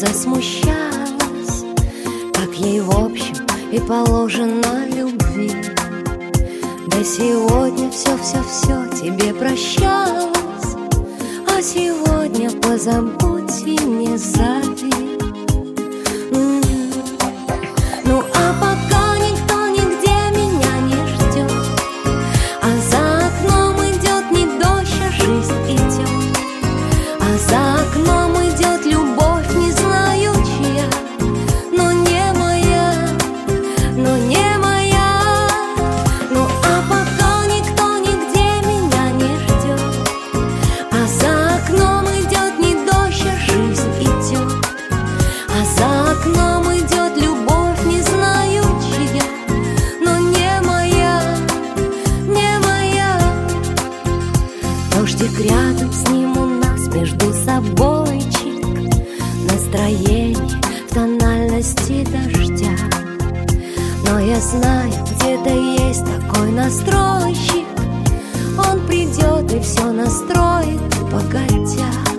засмущалась, как ей в общем и положено любви. Да сегодня все тебе прощалось, а сегодня позабудь и не зови. Ну а пока никто нигде меня не ждет, а за окном идет не дождь, а жизнь идет, а за окном идет любовь, не знаю чья, но не моя, но не моя. Ну а пока никто нигде меня не ждет, а за окном идет не дождь, а жизнь идет, а за окном идет любовь, не знаю чья, но не моя, не моя. Дождик рядом с ним у нас между собойчик, настроение в тональности дождя. Но я знаю, где-то есть такой настройщик, он придет и все настроит погодя.